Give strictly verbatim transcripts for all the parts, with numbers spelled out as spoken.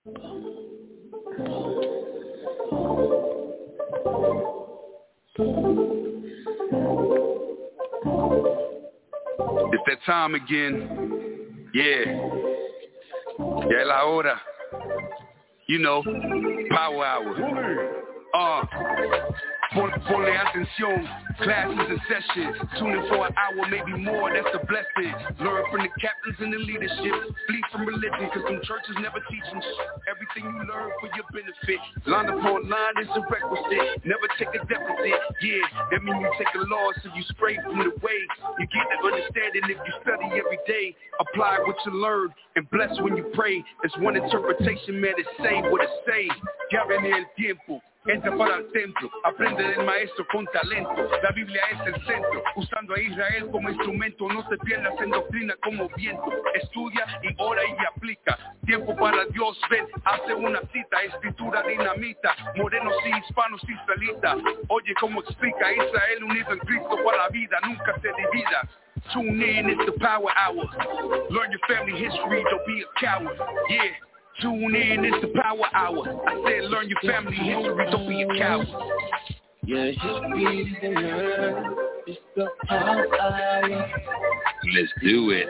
It's that time again. Yeah. Ya la hora. You know, power hour. Uh, ponle atención, classes and sessions. Tune in for an hour, maybe more, that's a blessing. Learn from the captains and the leadership. Flee from religion, cause some churches never teach them everything you learn for your benefit. Line upon line is a requisite. Never take a deficit. Yeah, that means you take a loss if you stray from the way. You get the understanding if you study every day. Apply what you learn and bless when you pray. It's one interpretation, man, it's say what it say. Gavin el tiempo. Entra para el templo, aprende del maestro con talento. La Biblia es el centro, usando a Israel como instrumento. No te pierdas en doctrina como viento. Estudia y ora y aplica. Tiempo para Dios, ven, hace una cita. Escritura dinamita, morenos y hispanos israelitas. Oye cómo explica Israel unido en Cristo para la vida, nunca se divida. Tune in, it's the power hour. Learn your family history, don't be a coward. Yeah. Tune in, it's the power hour. I said learn your family history, don't be a coward. Your history to learn, it's the power hour. Let's do it.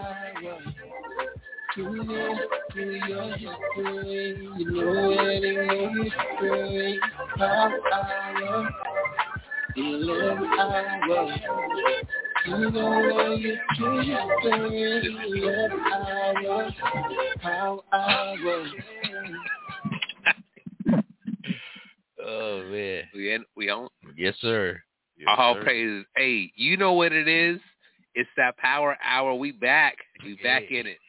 Tune in to your history, you know it in your history. Power hour, eleven hour. You know you to history, eleven hour. Power hour. Oh man, we in, we on? Yes, sir. Yes, All sir. praises. Hey, you know what it is? It's that power hour. We back. We back in it.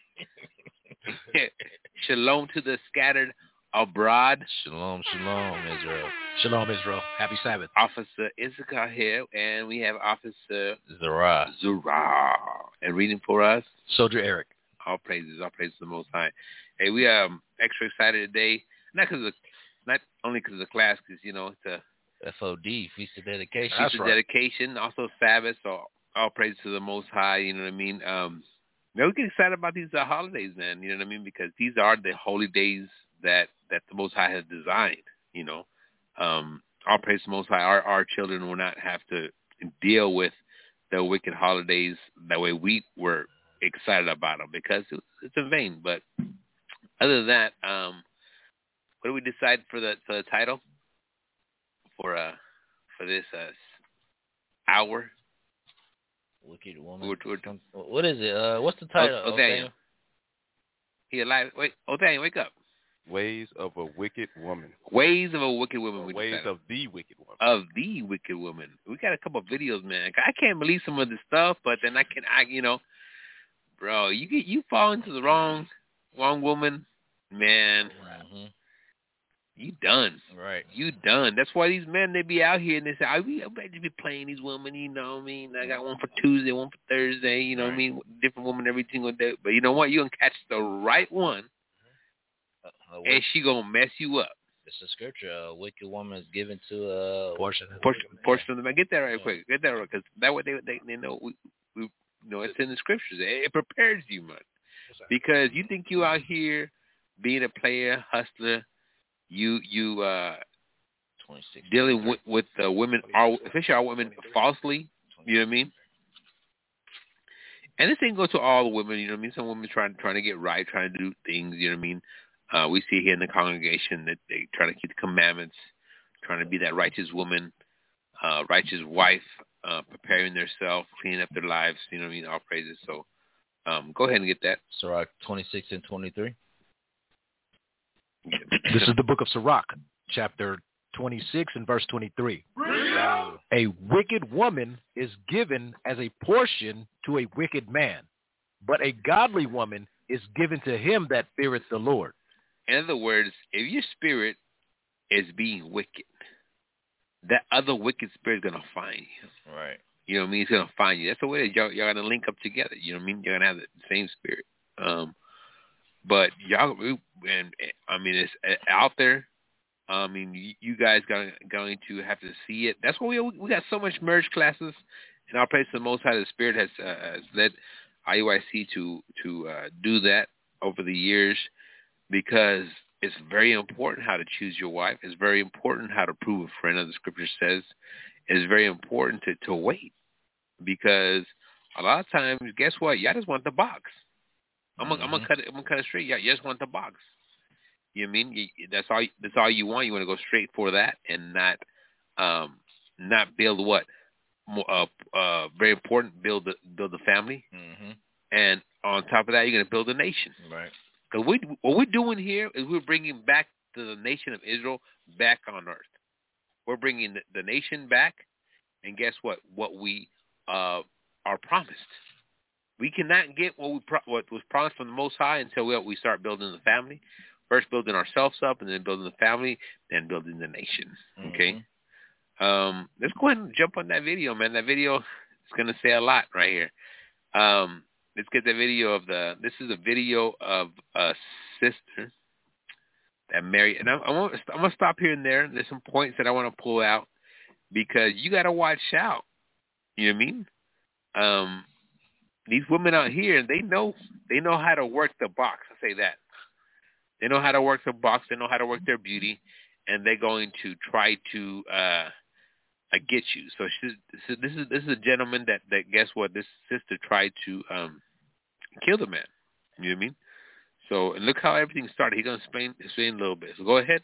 Shalom to the scattered abroad. Shalom, shalom, Israel. Shalom, Israel. Happy Sabbath. Officer Issachar here, and we have Officer Zara. Zara. And reading for us, Soldier Eric. All praises, all praises to the Most High. Hey, we are um, extra excited today. Not because of, not only because of the class, because you know it's a F O D, Feast of Dedication. Feast of right. Dedication, also Sabbath. So all praises to the Most High. You know what I mean? Um, man, we get excited about these uh, holidays, man. You know what I mean? Because these are the holy days that that the Most High has designed. You know, um, all praise to the Most High. Our our children will not have to deal with the wicked holidays that way we were excited about them, because it's, it's in vain. But other than that, um, what do we decide for the for the title for uh for this uh hour? Wicked woman. We're, we're, what is it? Uh, what's the title? Oh, Daniel. He alive? Wait, oh Daniel, wake up. Ways of a wicked woman. Ways of a wicked woman. We Ways decided. of the wicked woman. Of the wicked woman. We got a couple of videos, man. I can't believe some of this stuff, but then I can, I you know, bro, you get you fall into the wrong, wrong woman, man. Mm-hmm. You done. Right. You done. That's why these men, they be out here and they say, I be, I bet you be playing these women, you know what I mean? I got one for Tuesday, one for Thursday, you know right. what I mean? Different woman every single day. But you know what? You gonna catch the right one, uh, and she gonna mess you up. It's a scripture. A wicked woman is given to a portion. Portion, portion of the man. Get that right yeah. quick. Get that right, because that way they, they they know we, we you know it's in the scriptures. It, it prepares you, man. Because you think you out here being a player, hustler, you you uh dealing with with uh, women, are especially our women falsely. You know what I mean? And this thing goes to all the women. You know what I mean? Some women trying trying to get right, trying to do things. You know what I mean? Uh, we see here in the congregation that they try to keep the commandments, trying to be that righteous woman, uh, righteous wife, uh, preparing themselves, cleaning up their lives. You know what I mean? All praises. So um, go ahead and get that. Sirach twenty-six and twenty-three. This is the book of Sirach, chapter twenty-six and verse twenty-three. A wicked woman is given as a portion to a wicked man, but a godly woman is given to him that feareth the Lord. In other words, if your spirit is being wicked, that other wicked spirit is going to find you. Right. You know what I mean? It's going to find you. That's the way that y'all, y'all going to link up together. You know what I mean? You're going to have the same spirit. Um, but y'all, and I mean, it's out there. I mean, you, you guys are going to have to see it. That's why we we got so much merge classes, and our place the Most High, the Spirit has, uh, has led I U I C to to uh, do that over the years, because it's very important how to choose your wife. It's very important how to prove a friend, as the scripture says. It's very important to, to wait, because a lot of times, guess what? Y'all just want the box. I'm gonna, mm-hmm. I'm gonna cut it. I'm gonna cut it straight. Y'all just want the box. You know what I mean? You, that's all. That's all you want. You want to go straight for that and not, um, not build what? Uh, uh, very important. Build the build the family, mm-hmm. and on top of that, you're gonna build a nation. Right. Because we, what we're doing here is we're bringing back to the nation of Israel back on earth. We're bringing the, the nation back, and guess what? What we uh, are promised. We cannot get what we pro- what was promised from the Most High until we, we start building the family. First building ourselves up, and then building the family, then building the nation. Okay? Mm-hmm. Um, let's go ahead and jump on that video, man. That video is going to say a lot right here. Um, let's get the video of the, this is a video of a sister that married, and I, I want, I'm going to stop here and there. There's some points that I want to pull out, because you got to watch out. You know what I mean? Um, these women out here, they know, they know how to work the box. I say that. They know how to work the box. They know how to work their beauty, and they're going to try to uh, uh, get you. So, she's, so this is this is a gentleman that, that guess what? This sister tried to um, kill the man. You know what I mean? So, and look how everything started. He's going to explain, explain a little bit. So go ahead.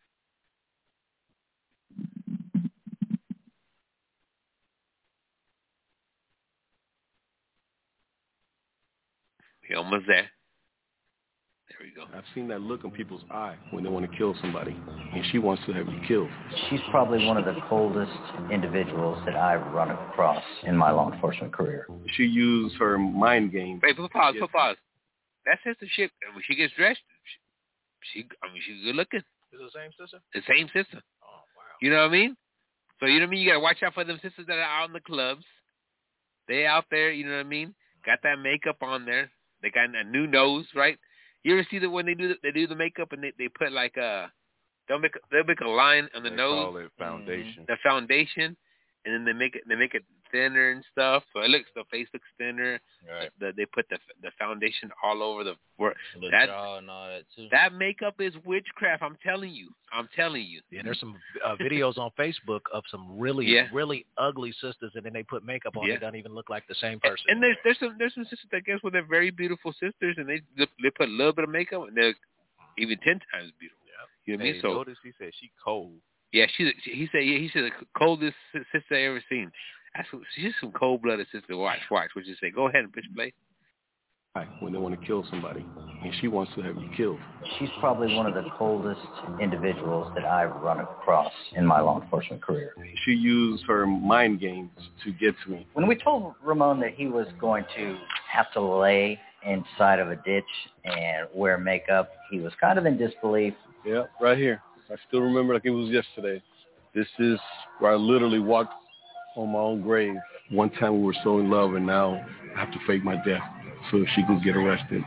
We're almost there. There we go. I've seen that look in people's eye when they want to kill somebody, and she wants to have you killed. She's probably one of the coldest individuals that I've run across in my law enforcement career. She used her mind game. Wait, put pause, put pause. That sister shit, when she gets dressed, she, she I mean, she's good looking. Is it the same sister? The same sister. Oh, wow. You know what I mean? So, you know what I mean? You got to watch out for them sisters that are out in the clubs. They out there, you know what I mean? Got that makeup on there. They got a new nose, right? You ever see that when they do the, they do the makeup and they, they put like a they'll make a, they'll make a line on the they nose. Call it foundation. The foundation, and then they make it they make it thinner and stuff. So it looks the face looks thinner. Right. The, they put the the foundation all over the work. The that, jaw and all that too. That makeup is witchcraft. I'm telling you. I'm telling you. Yeah, there's some uh, videos on Facebook of some really yeah. really ugly sisters, and then they put makeup on. Yeah. It doesn't even look like the same person. And, and there's there's some there's some sisters that guess well they're very beautiful sisters, and they they put a little bit of makeup, and they're even ten times beautiful. Yeah. You know what I hey, mean? So notice he said she cold. Yeah, she he said yeah, he said the coldest sister I ever seen. That's she's some cold blooded sister. Watch, watch. What you say? Go ahead and pitch play. When they want to kill somebody, and she wants to have you killed. She's probably one of the coldest individuals that I've run across in my law enforcement career. She used her mind games to get to me. When we told Ramon that he was going to have to lay inside of a ditch and wear makeup, he was kind of in disbelief. Yeah, right here. I still remember like it was yesterday. This is where I literally walked on my own grave. One time we were so in love, and now I have to fake my death so she could get arrested.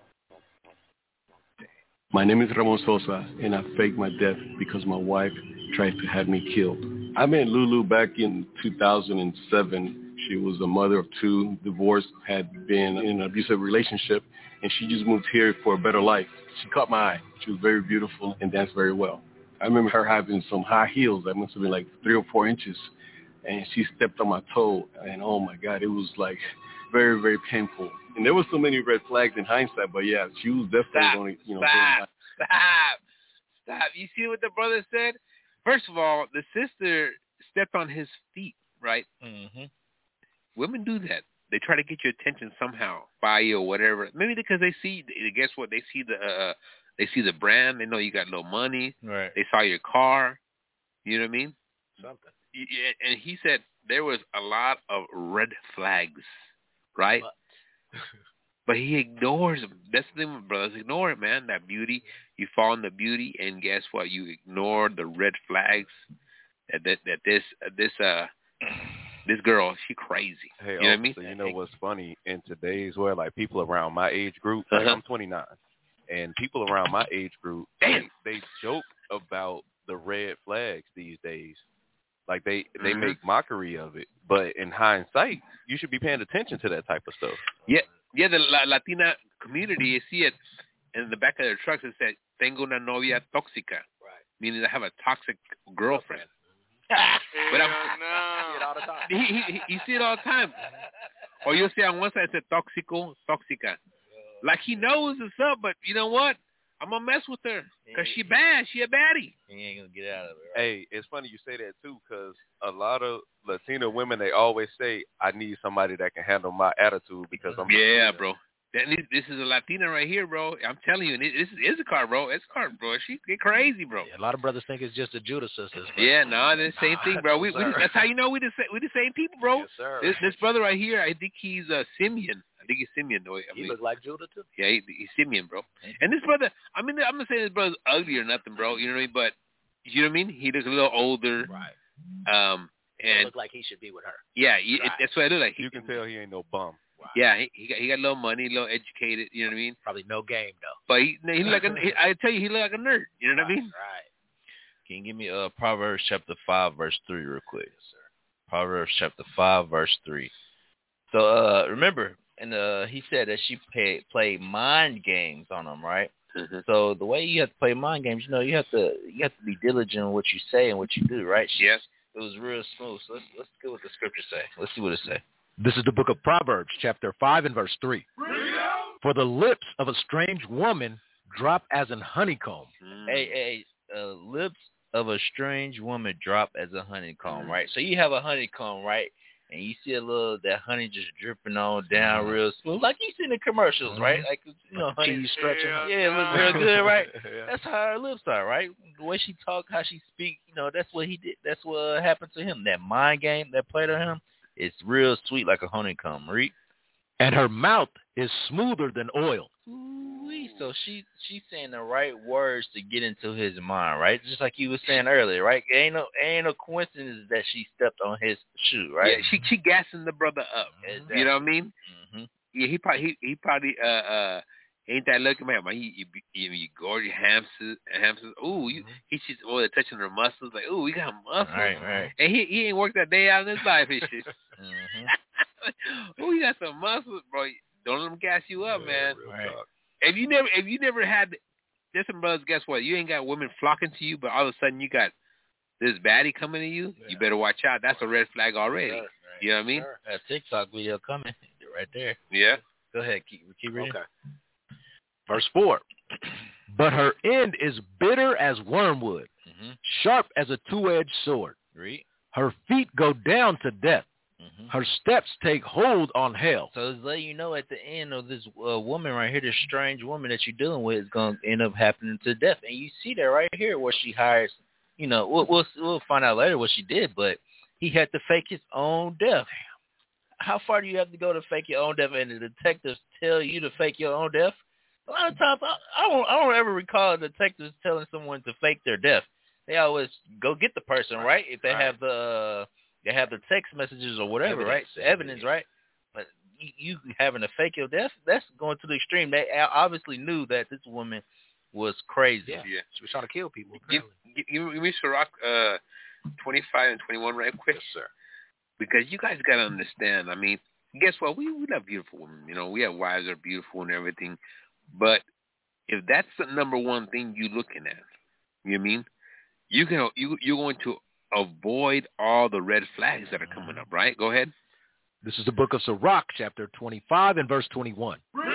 My name is Ramon Sosa, and I faked my death because my wife tried to have me killed. I met Lulu back in two thousand seven. She was a mother of two, divorced, had been in an abusive relationship, and she just moved here for a better life. She caught my eye. She was very beautiful and danced very well. I remember her having some high heels that must have been like three or four inches, and she stepped on my toe, and oh my God, it was like very, very painful. And there were so many red flags in hindsight, but yeah, she was definitely Stop. going to, you know. Stop. Stop. Stop. You see what the brother said? First of all, the sister stepped on his feet, right? Mm-hmm. Women do that. They try to get your attention somehow, buy you or whatever. Maybe because they see, guess what? They see the, uh, they see the brand. They know you got a little money. Right. They saw your car. You know what I mean? Something. And he said there was a lot of red flags, right? But, but he ignores them. That's the thing with brothers. Ignore it, man. That beauty. You fall in the beauty, and guess what? You ignore the red flags. That that, that this uh, this uh this girl, she crazy. Hey, you know what I mean? You know what's funny in today's world? Like people around my age group. Like Uh-huh. I'm twenty-nine, and people around my age group, they, they joke about the red flags these days. Like they, they Mm-hmm. make mockery of it, but in hindsight, you should be paying attention to that type of stuff. Yeah, yeah. The La- Latina community, you see it. in the back of their trucks it said, "Tengo una novia tóxica," Right. meaning I have a toxic girlfriend. But I'm, no. he, he, he, you see it all the time. Or you'll see on one side it said tóxico, tóxica. Like he knows it's up, but you know what? I'm going to mess with her because she bad. She a baddie. He ain't going to get out of it. Right? Hey, it's funny you say that, too, because a lot of Latino women, they always say, I need somebody that can handle my attitude because I'm Yeah, Latina. bro. That, this is a Latina right here, bro. I'm telling you, this is Issachar, bro. Issachar, bro. She get crazy, bro. Yeah, a lot of brothers think it's just the Judah sisters. But Yeah, no, the same thing, bro. We, No, we sir. that's how you know we the same, we the same people, bro. Yes, sir. This this brother right here, I think he's uh, Simeon. I think he's Simeon. Though. I He mean, look like Judah too. yeah, he, he's Simeon, bro. And this brother, I mean, I'm not saying this brother's ugly or nothing, bro. You know what I mean? But you know what I mean? He looks a little older. Right. Um, He and look like he should be with her. yeah, he, Right. it, that's what I look like. He, You can tell he ain't no bum. Wow. Yeah, he, he got he got a little money, a little educated. You know what I mean? Probably no game though. But he, he look like a, he, I tell you, he look like a nerd. You know what I mean? Right. Can you give me uh, Proverbs chapter five, verse three real quick? Yes, sir. Proverbs chapter five, verse three. So uh, remember, and uh, he said that she pay, played mind games on him, right? Mm-hmm. So the way you have to play mind games, you know, you have to you have to be diligent in what you say and what you do, right? She, Yes. It was real smooth. So let's let's get what the scriptures say. Let's see what it say. This is the book of Proverbs, chapter five and verse three. For the lips of a strange woman drop as an honeycomb. Mm. Hey, hey, uh, lips of a strange woman drop as a honeycomb, right? So you have a honeycomb, right? And you see a little that honey just dripping on down real smooth, like you see in the commercials, right? Like you know, honey Cheese stretching. Yeah, it looks real good, right? Yeah. That's how her lips are, right? The way she talk, how she speak, you know, that's what he did. That's what happened to him. That mind game that played on him, it's real sweet like a honeycomb, right? And her mouth is smoother than oil. Ooh-wee. So she she's saying the right words to get into his mind, right? Just like you were saying earlier, right? It ain't no ain't no coincidence that she stepped on his shoe, right? Yeah, she she gassing the brother up. Exactly. You know what I mean? Mm-hmm. Yeah, he probably he, he probably uh uh ain't that looking man? Man, he you, you, you gorgeous hamsters hamsters. Ooh, you he she's oh touching her muscles like ooh, we got muscles. Right, right. And he he ain't worked that day out in his life and shit. Mm-hmm. Ooh, you got some muscles, bro. Don't let them gas you up, man. Right. If you never if you never had there's some brothers, guess what? You ain't got women flocking to you, but all of a sudden you got this baddie coming to you, yeah. You better watch out. That's a red flag already. Right. You know what I mean? Sure. A TikTok video coming right there. Yeah. Go ahead. Keep, keep reading. Okay. Verse four. But her end is bitter as wormwood, mm-hmm. sharp as a two-edged sword. Read. Her feet go down to death. Mm-hmm. Her steps take hold on hell. So it's letting you know at the end of this uh, woman right here, this strange woman that you're dealing with is going to end up happening to death. And you see that right here where she hires, you know, we'll, we'll, we'll find out later what she did, but he had to fake his own death. How far do you have to go to fake your own death? And the detectives tell you to fake your own death? A lot of times, I, I don't I don't ever recall detectives telling someone to fake their death. They always go get the person, right? If they right. have the... Uh, They have the text messages or whatever, evidence, right? The evidence, right? But you, you having to fake your death, that's going to the extreme. They obviously knew that this woman was crazy. Yeah, yeah. She was trying to kill people. Give, give, give me Sirach uh, twenty-five and twenty-one right quick. Yes, sir. Because you guys got to understand, I mean, guess what? We, we love beautiful women. You know, we have wives that are beautiful and everything. But if that's the number one thing you're looking at, you know what I mean? You can, you, you're going to avoid all the red flags that are coming up, right? Go ahead. This is the book of Sirach, chapter twenty-five and verse twenty-one.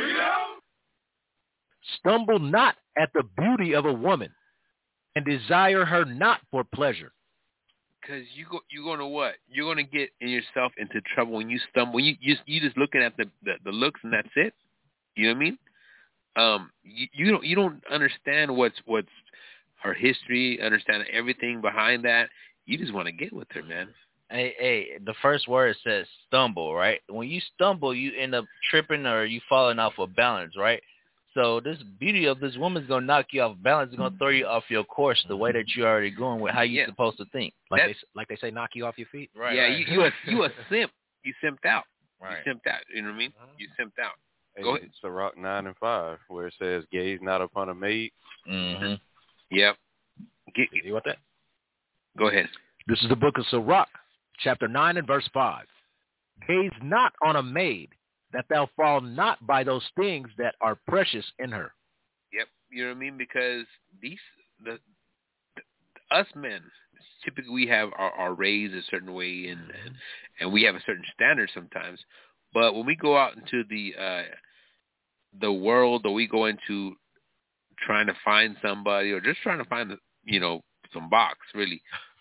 Stumble not at the beauty of a woman, and desire her not for pleasure. Because you go, you're going to what? You're going to get yourself into trouble when you stumble. When you you you just looking at the, the the looks and that's it. You know what I mean? Um, you, you don't you don't understand what's what's her history, understand everything behind that. You just want to get with her, man. Hey, hey, the first word says stumble, right? When you stumble, you end up tripping or you falling off of balance, right? So this beauty of this woman's going to knock you off balance. It's going to throw you off your course the way that you're already going with how you're yeah. supposed to think. Like they, like they say, knock you off your feet? Right. Yeah, right. You, you, a, you a simp. You simped out. Right. You simped out. You know what I mean? You simped out. Hey, Go ahead. Sirach nine and five, where it says, gaze not upon a maid. Mm-hmm. Yep. Get, you want that? Go ahead. This is the book of Sirach, chapter nine and verse five. Gaze not on a maid, that thou fall not by those things that are precious in her. You know what I mean? Because these the, the us men typically we have our, our raised a certain way and, and and we have a certain standard sometimes. But when we go out into the uh, the world, or we go into trying to find somebody, or just trying to find the, you know, some box, really,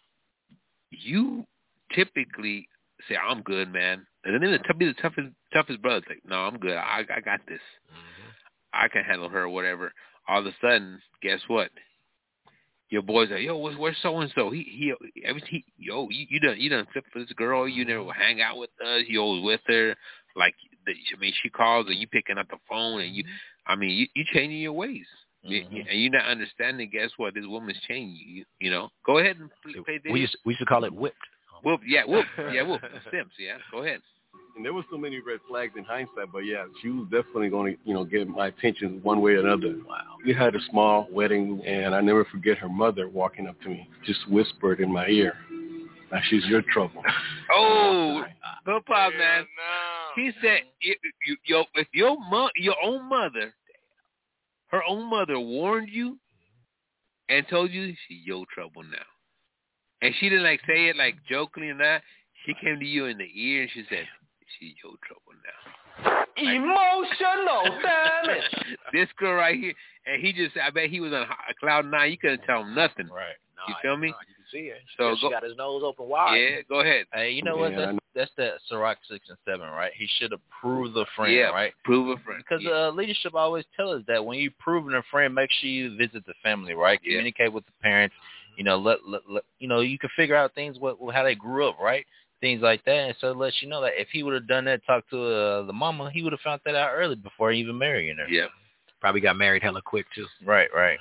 you typically say, "I'm good, man," and then the be the toughest toughest brother, like, "No, I'm good. I I got this. Mm-hmm. I can handle her, or whatever." All of a sudden, guess what? Your boys are, yo, where's, where's so and so? He he every he, yo, you, you done you done flip for this girl. You never hang out with us. You always with her. Like, the, I mean, she calls and you picking up the phone, and you, I mean, you you changing your ways. Mm-hmm. And you're not understanding, guess what? This woman's changing you. You know, go ahead and play, play this. We used, we used to call it whipped. Whoop, yeah, whoop, yeah, whoop. Sims, yeah. Go ahead. And there was so many red flags in hindsight, but yeah, she was definitely going to, you know, get my attention one way or another. Wow. We had a small wedding, and I never forget her mother walking up to me, just whispered in my ear, "Now she's your trouble." Oh, no problem, man. No. He said, you, you, your, if your mo- your own mother, her own mother warned you and told you she's your trouble now. And she didn't like say it like jokingly or not. She came to you in the ear and she said, "She's your trouble now." Emotional damage. This girl right here, and he just, I bet he was on a cloud nine. You couldn't tell him nothing. Right. No, you feel me? No, you can see it. So she go, got his nose open wide. Yeah, go ahead. Hey, you know yeah, what? That's that's that Ciroc six and seven, right? He should have proved a friend, yeah, right? Prove a friend. Because yeah. uh, leadership always tells us that when you're proving a friend, make sure you visit the family, right? Yeah. Communicate with the parents. You know, let, let, let you know you can figure out things what how they grew up, right? Things like that, and so it lets you know that if he would have done that, talked to uh, the mama, he would have found that out early before even marrying her. Yeah, probably got married hella quick too. Right, right.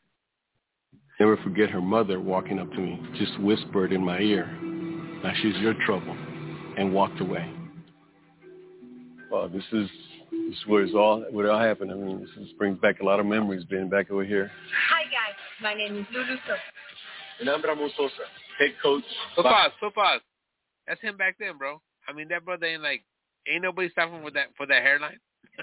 Never forget her mother walking up to me, just whispered in my ear, "Now she's your trouble," and walked away. Well, this is this is where it's all where it all happened. I mean, this is, brings back a lot of memories being back over here. Hi guys, my name is Lulu Sosa. And I'm Ramon Sosa, head coach. Football, football. That's him back then, bro. I mean, that brother ain't like, ain't nobody stopping for that for that hairline.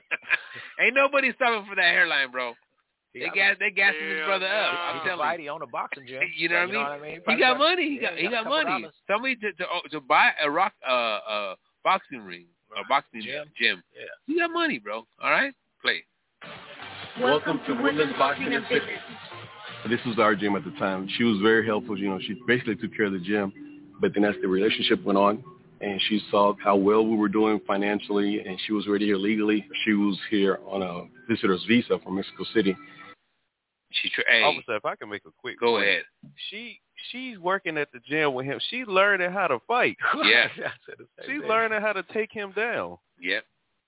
Ain't nobody stopping for that hairline, bro. They gas, they gassing yeah, this brother yeah, up. I'm telling you. He owned a boxing gym. You know, so, what, I mean? You know what I mean? He got money. He yeah, got, he got, got money. dollars. Somebody to to, to buy a rock, uh, uh, boxing ring, a boxing gym. gym. Yeah. He got money, bro. All right, play. Welcome, Welcome to Women's Boxing and Fitness. This was our gym at the time. She was very helpful. You know, she basically took care of the gym. But then as the relationship went on, and she saw how well we were doing financially, and she was already here legally. She was here on a visitor's visa from Mexico City. She tra- hey, Officer, if I can make a quick go point. ahead. She she's working at the gym with him. She learning how to fight. Yeah. She's learning how to take him down. Yep.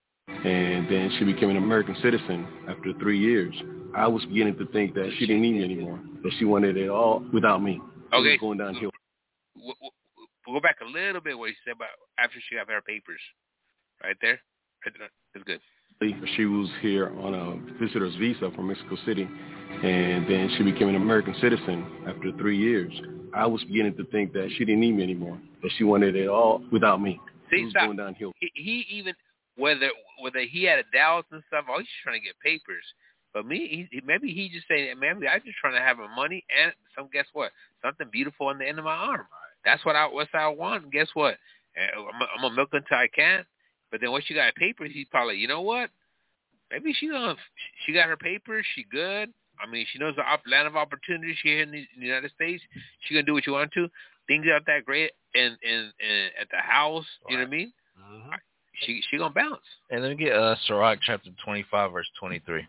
And then she became an American citizen after three years. I was beginning to think that she didn't need me anymore, that she wanted it all without me. Okay. It was going downhill. We'll, we'll go back a little bit where you said about after she got her papers. Right there. Right there. That's good. She was here on a visitor's visa from Mexico City, and then she became an American citizen after three years. I was beginning to think that she didn't need me anymore, that she wanted it all without me. See, it was stop. going downhill. He, he even, whether whether he had a doubts and stuff, oh, he's just trying to get papers. But me, he, maybe he just saying, maybe I'm just trying to have my money and some. Guess what? Something beautiful on the end of my arm. That's what I what I want. And guess what? I'm, I'm gonna milk until I can. But then once you got papers, he's probably, you know what? Maybe she gonna she got her papers. She good. I mean, she knows the op- land of opportunity. She here in the, in the United States. She gonna do what you want to. Things aren't that great in in, in at the house. You know what I mean? Mm-hmm. She she gonna bounce. And let me get uh, Ciroc chapter twenty-five, verse twenty-three.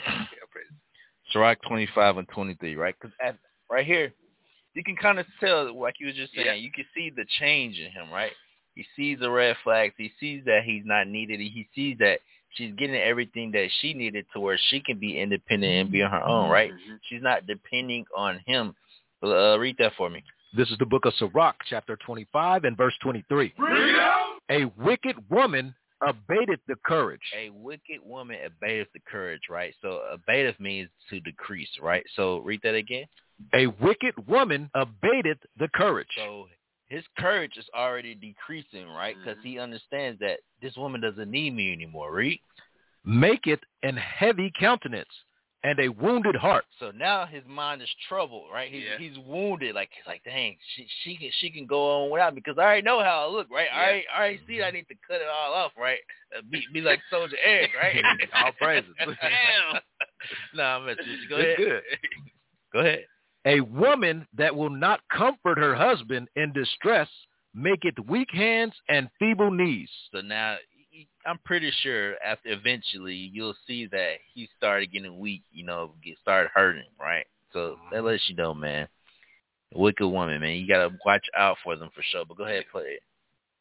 Ciroc twenty-five and twenty-three, right? Because right here, you can kind of tell, like you were just saying, yeah. You can see the change in him, right? He sees the red flags. He sees that he's not needed. He sees that she's getting everything that she needed to where she can be independent and be on her own, right? Mm-hmm. She's not depending on him. Uh, read that for me. This is the book of Ciroc, chapter twenty-five and verse twenty-three. A wicked woman abated the courage. A wicked woman abated the courage, right? So abated means to decrease, right? So read that again. A wicked woman abated the courage. So his courage is already decreasing, right? Because mm-hmm. he understands that this woman doesn't need me anymore, read. Make it an heavy countenance and a wounded heart. So now his mind is troubled, right? He's Yeah. he's wounded. Like he's like, dang, she she can she can go on without me because I already know how I look, right? Yeah. I already, I already see that I need to cut it all off, right? Uh, be be like Soldier Eric, right? All praises. Damn. No, I'm messing with you. Go It's ahead. good. Go ahead. A woman that will not comfort her husband in distress maketh weak hands and feeble knees. So now I'm pretty sure after eventually you'll see that he started getting weak, you know, get started hurting, right? So that lets you know, man. A wicked woman, man. You gotta watch out for them for sure. But go ahead, play it.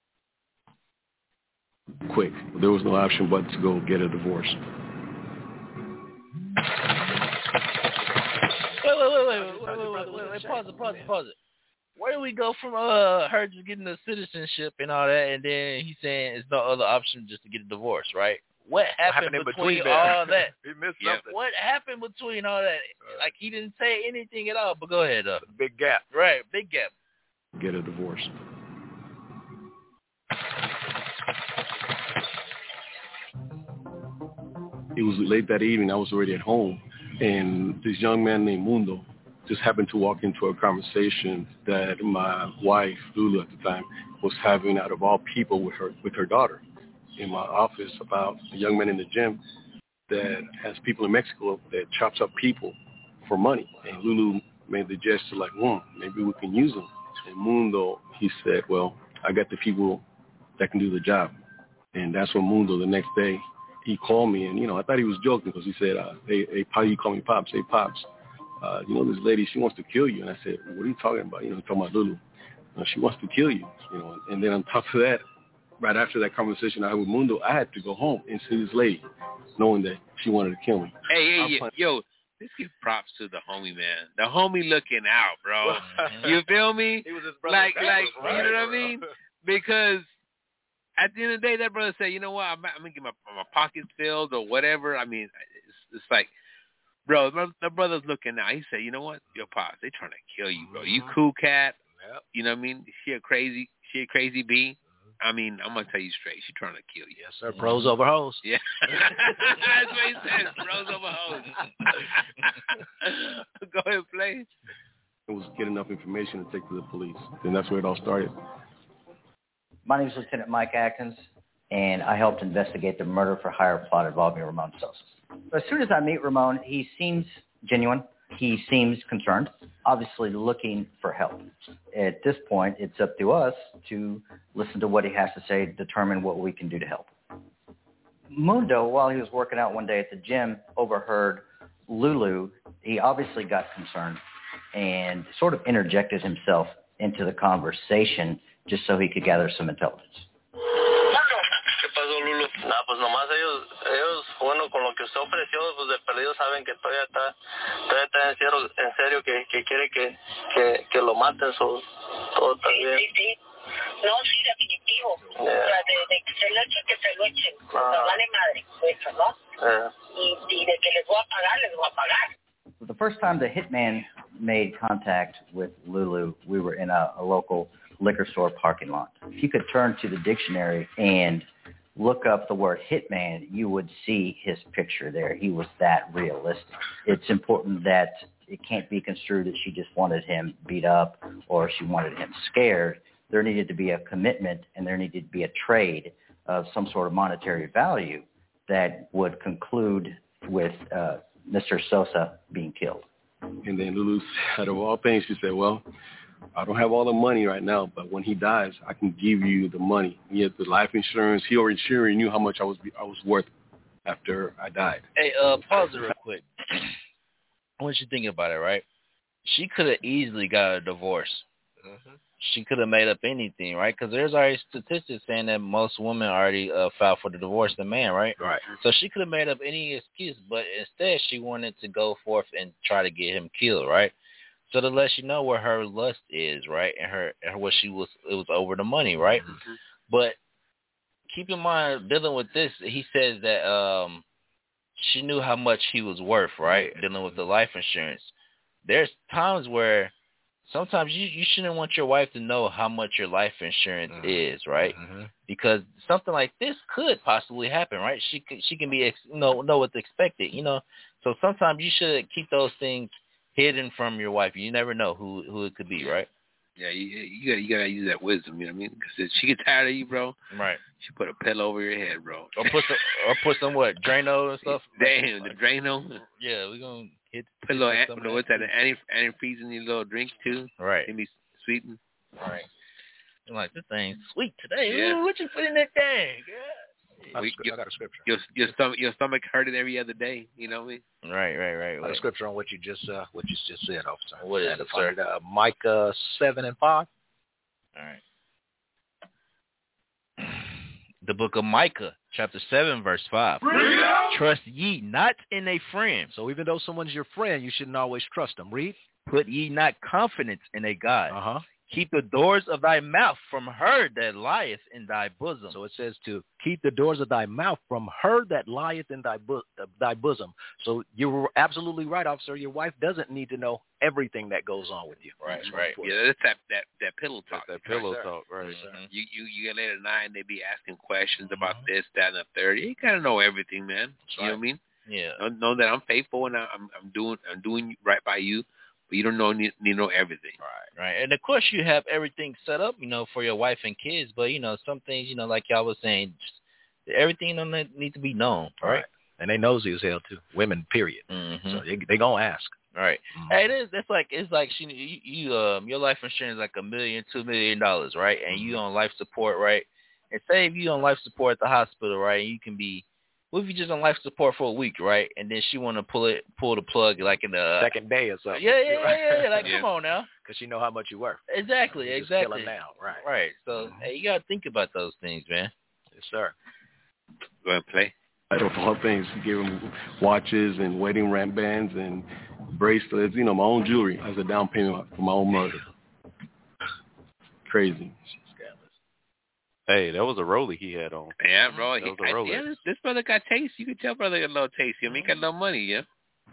Quick. There was no option but to go get a divorce. Wait, wait, wait, wait, wait, wait, wait, wait, wait, pause it, pause it, pause it. Where do we go from uh her just getting the citizenship and all that, and then he's saying there's no other option just to get a divorce, right? What happened, happened in between, between all that? He missed Yeah. something. What happened between all that? Like he didn't say anything at all. But go ahead, uh. Big gap. Right, big gap. Get a divorce. It was late that evening. I was already at home, and this young man named Mundo just happened to walk into a conversation that my wife, Lulu, at the time, was having out of all people with her with her daughter in my office about a young man in the gym that has people in Mexico that chops up people for money. And Lulu made the gesture like, hmm, maybe we can use them. And Mundo, he said, well, I got the people that can do the job. And that's when Mundo, the next day, he called me, and, you know, I thought he was joking because he said, uh, hey, hey, how you call me Pops? Hey, Pops, uh, you know, this lady, she wants to kill you. And I said, what are you talking about? You know, talking about Lulu. Uh, she wants to kill you, you know. And then on top of that, right after that conversation I had with Mundo, I had to go home and see this lady, knowing that she wanted to kill me. Hey, hey, I'm yo, playing- yo, let's give props to the homie, man. The homie looking out, bro. You feel me? He was his Like, brother's like, back, you know right? what I mean? Because at the end of the day, that brother said, you know what, I'm, I'm going to get my, my pockets filled or whatever. I mean, it's, it's like, bro, the, the brother's looking out. He said, you know what, yo, Pops, they trying to kill you, bro. You cool cat. Yep. You know what I mean? She a crazy, she a crazy bee. I mean, I'm going to tell you straight. She trying to kill you. Yes, sir. Pros over hoes. Yeah. That's what he said. Rose over hoes. Go ahead, play. It was get enough information to take to the police. And that's where it all started. My name is Lieutenant Mike Atkins, and I helped investigate the murder for hire plot involving Ramon Sosa. As soon as I meet Ramon, he seems genuine. He seems concerned, obviously looking for help. At this point, it's up to us to listen to what he has to say, determine what we can do to help. Mundo, while he was working out one day at the gym, overheard Lulu. He obviously got concerned and sort of interjected himself into the conversation just so he could gather some intelligence. ¿Qué pasó, Lulu? Nah, pues nomás ellos, ellos, bueno, con lo que usted ofreció, pues de perdido saben que todavía está, todavía está en serio, en serio que, que quiere que, que, que lo maten, so, todo está bien. Sí, sí. No, sí, definitivo. Yeah. O sea, de, de que se lo echen, que se lo echen. Ah. No vale madre, eso, ¿no? Yeah. Y, y de que les voy a pagar, les voy a pagar. The first time the hitman made contact with Lulu, we were in a, a local liquor store parking lot. If you could turn to the dictionary and look up the word hitman, you would see his picture there. He was that realistic. It's important that it can't be construed that she just wanted him beat up or she wanted him scared. There needed to be a commitment and there needed to be a trade of some sort of monetary value that would conclude with uh, Mister Sosa being killed. And then Lulu, out of all things, she said, well, I don't have all the money right now, but when he dies, I can give you the money. He had the life insurance. He already sure knew how much I was I was worth after I died. Hey, uh, pause it real quick. I want you thinking about it, right? She could have easily got a divorce. Mm-hmm. She could have made up anything, right? Because there's already statistics saying that most women already uh, file for the divorce the man, right? Right. So she could have made up any excuse, but instead she wanted to go forth and try to get him killed, right? So to let you know where her lust is, right, and her and what she was, it was over the money, right? Mm-hmm. But keep in mind, dealing with this, he says that um, she knew how much he was worth, right? Dealing with the life insurance. There's times where sometimes you, you shouldn't want your wife to know how much your life insurance mm-hmm. is, right? Mm-hmm. Because something like this could possibly happen, right? She can, she can be, ex, you know, know what's expected, you know. So sometimes you should keep those things hidden from your wife. You never know who who it could be, right? Yeah, you, you gotta you gotta use that wisdom. You know what I mean? Because if she gets tired of you, bro, right? She put a pillow over your head, bro. Or put some or put some what Drano and stuff. Damn, the Drano. Yeah, we gonna hit. Put a little an, what's that? An anti antifreeze in your little drink too. Right. Can be sweetened. Right. I'm like, this thing's sweet today. Yeah. Ooh, what you put in that thing? Yeah. I, we, your, I got a scripture. Your your stomach your stomach hurting every other day. You know what I mean? Right, right, right. I got a scripture on what you just uh, what you just said, officer. What is it, sir? Uh, Micah seven and five. All right. The book of Micah, chapter seven, verse five. Trust ye not in a friend. So even though someone's your friend, you shouldn't always trust them. Read. Put ye not confidence in a God. Uh huh. Keep the doors of thy mouth from her that lieth in thy bosom. So it says to keep the doors of thy mouth from her that lieth in thy bo- uh, thy bosom. So you're absolutely right, officer. Your wife doesn't need to know everything that goes on with you. Right, right. Yeah, that's that that, that pillow talk. That's that pillow right, talk, right? Mm-hmm. You you you get late at night and they be asking questions mm-hmm. about this, that, and the third. You gotta know everything, man. That's you right. know what I mean? Yeah. Know, know that I'm faithful and I'm I'm doing I'm doing right by you. But you don't know need, need to know everything. Right, right. And of course you have everything set up, you know, for your wife and kids. But, you know, some things, you know, like y'all was saying, just, everything don't need to be known, right? right? And they nosy as hell, too. Women, period. Mm-hmm. So they they going to ask. Right. Mm-hmm. Hey, it is. It's like, it's like she, you, you, um, your life insurance is like a million, two million dollars, right? And mm-hmm. you on life support, right? And say if you on life support at the hospital, right, and you can be, what if you just on life support for a week, right? And then she want to pull it, pull the plug like in the second day or something. Yeah, yeah, yeah, yeah. Like, yeah. Come on now, because she know how much you worth. Exactly, you exactly. Just kill now, right? Right. So, mm-hmm. hey, you gotta think about those things, man. Yes, sir. Go ahead and play. I don't know what things. He gave him watches and wedding ring bands and bracelets. You know, my own jewelry as a down payment for my own mother. Crazy. Hey, that was a Rollie he had on. Yeah, bro. That He, was a Rolex. I, yeah, this, this brother got taste. You can tell brother got a little taste. You know, he got a little money, yeah.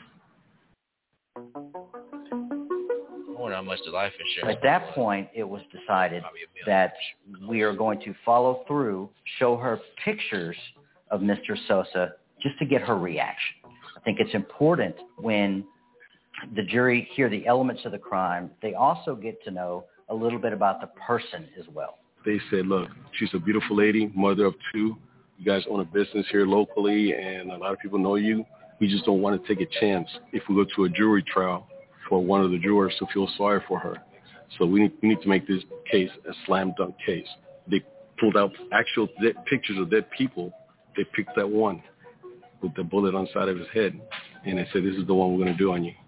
I wonder how much the life insurance. At that point, it was decided that we are going to follow through, show her pictures of Mister Sosa just to get her reaction. I think it's important when the jury hear the elements of the crime, they also get to know a little bit about the person as well. They said, look, she's a beautiful lady, mother of two. You guys own a business here locally, and a lot of people know you. We just don't want to take a chance if we go to a jury trial for one of the jurors to feel sorry for her. So we need, we need to make this case a slam dunk case. They pulled out actual dead pictures of dead people. They picked that one with the bullet on the side of his head, and they said, this is the one we're going to do on you.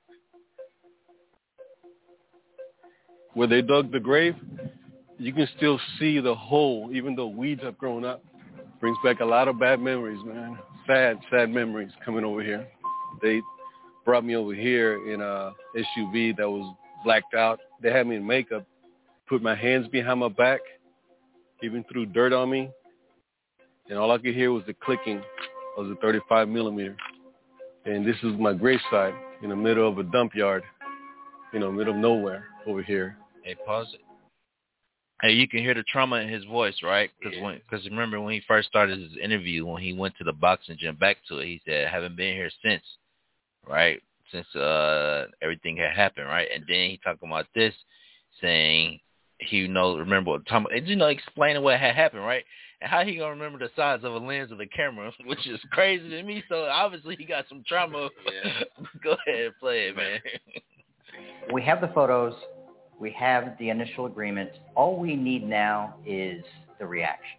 Where they dug the grave, you can still see the hole, even though weeds have grown up. Brings back a lot of bad memories, man. Sad, sad memories coming over here. They brought me over here in a S U V that was blacked out. They had me in makeup, put my hands behind my back, even threw dirt on me. And all I could hear was the clicking of the thirty-five millimeter. And this is my gravesite in the middle of a dump yard, you know, middle of nowhere over here. Hey, pause it. Hey, you can hear the trauma in his voice, right? Because yeah. because remember when he first started his interview, when he went to the boxing gym, back to it, he said, I haven't been here since, right? Since uh everything had happened, right? And then he talking about this, saying he knows, remember what Tom, you know, explaining what had happened, right? And how he gonna remember the size of a lens of the camera, which is crazy to me. So obviously he got some trauma. Yeah. Go ahead and play it, man. We have the photos. We have the initial agreement. All we need now is the reaction.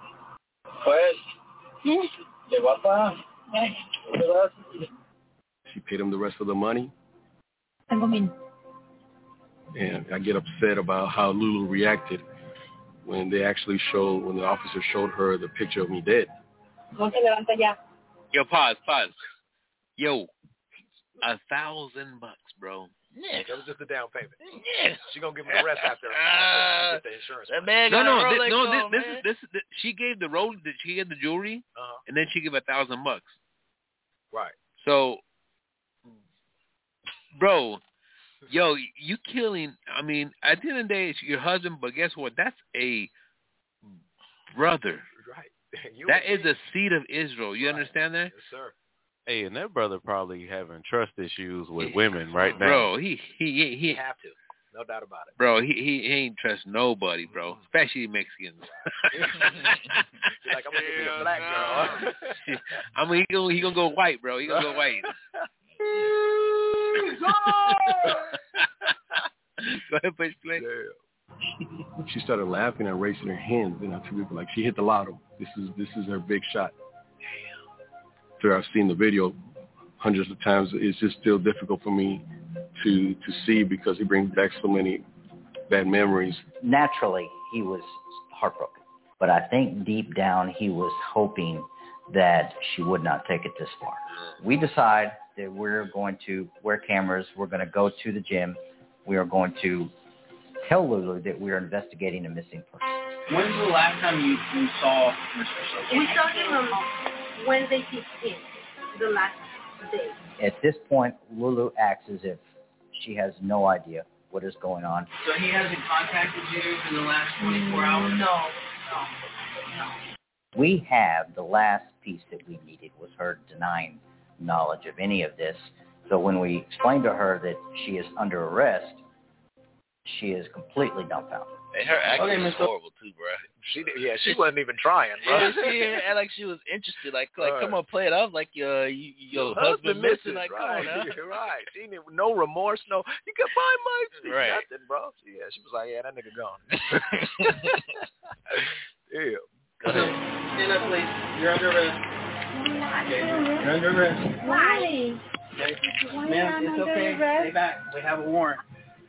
She paid him the rest of the money. And I get upset about how Lulu reacted when they actually showed, when the officer showed her the picture of me dead. Yo, pause, pause. Yo, a thousand bucks, bro. Yeah, that was just a down payment. Yeah, she gonna give me the rest after, after get the insurance. That man no, got no, a this, Rolex no. This, on, this man. is this. this she gave the roll. Did she get the jewelry? Uh-huh. And then she gave a thousand bucks. Right. So, bro, Yo, you killing, I mean, at the end of the day, it's your husband, but guess what? That's a brother. Right. You That is the seed of Israel. You right. understand that? Yes, sir. Hey, and that brother probably having trust issues with women right now. Bro, he he he, You he have to. No doubt about it. bro, he, he he ain't trust nobody, bro, especially Mexicans. You're like, I'm gonna give you a black girl. I mean, he gonna he gonna go white, bro. He gonna go white. Go ahead, push play. She started laughing and raising her hands, and I told people like she hit the lotto. This is this is her big shot. After I've seen the video hundreds of times, it's just still difficult for me to to see because it brings back so many bad memories. Naturally, he was heartbroken, but I think deep down he was hoping that she would not take it this far. We decide that we're going to wear cameras. We're going to go to the gym. We are going to tell Lulu that we are investigating a missing person. When's the last time you, you saw Mister Sosa? We saw him on Wednesday fifteenth, the last day. At this point, Lulu acts as if she has no idea what is going on. So he hasn't contacted you in the last twenty-four hours? No, no, no. We have the last piece that we needed was her denying knowledge of any of this. So when we explained to her that she is under arrest, she is completely dumbfounded. And her acting Okay, was Mister horrible too, bro. She did, yeah, she wasn't even trying, bro. Yeah, she acted like she was interested. Like, like, Right. come on, play it off. Like, uh, you, your Your husband missing. missing, Like, right. come on, now. Right. She didn't, no remorse, no. You can find my Right. nothing, bro. Yeah, she was like, yeah, that nigga gone. Yeah. Go ahead. Stand up, please. You're under arrest. Okay. You're under arrest. Why? Okay. Why Ma'am, am I it's under okay. arrest? Stay back. We have a warrant.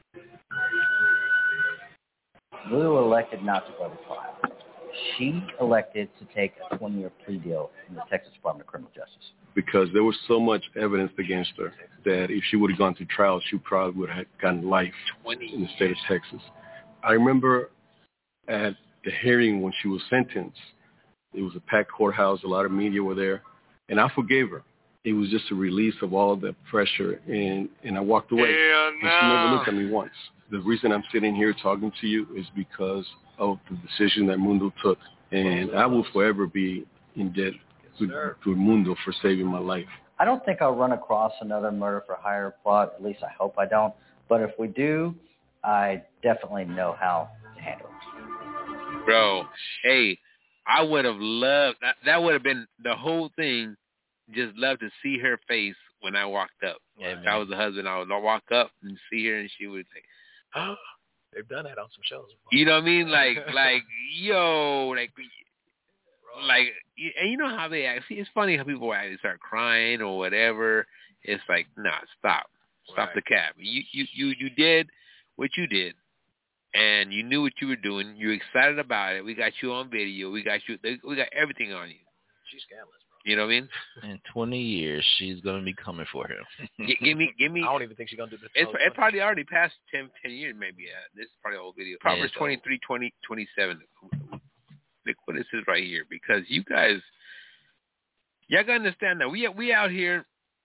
Lulu elected not to go to trial. She elected to take a twenty-year plea deal in the Texas Department of Criminal Justice. Because there was so much evidence against her that if she would have gone to trial, she probably would have gotten life in the state of Texas. I remember at the hearing when she was sentenced, it was a packed courthouse, a lot of media were there, and I forgave her. It was just a release of all the pressure, and, and I walked away. Hell And she never looked at me once. The reason I'm sitting here talking to you is because of the decision that Mundo took, and I will forever be in debt to, to Mundo for saving my life. I don't think I'll run across another murder for hire plot. At least I hope I don't. But if we do, I definitely know how to handle it. Bro, hey, I would have loved, that, that would have been the whole thing, just love to see her face when I walked up. Yeah, if I was the husband, I would walk up and see her and she would say, Oh, they've done that on some shows before. you know what I mean? Like, like, yo, like, like, and you know how they act. See, it's funny how people act. They start crying or whatever. It's like, nah, stop, stop Right. the cap. You, you, you, you did what you did, and you knew what you were doing. You're excited about it. We got you on video. We got you. We got everything on you. She's scandalous, bro. You know what I mean? In twenty years, she's gonna be coming for him. G- give me, give me. I don't even think she's gonna do this. It's, it probably already passed ten, ten years, maybe. Uh, this is probably an old video. Proverbs it's twenty-three, twenty, twenty-seven. Look what this is right here, because you guys, y'all gotta understand that we we out here,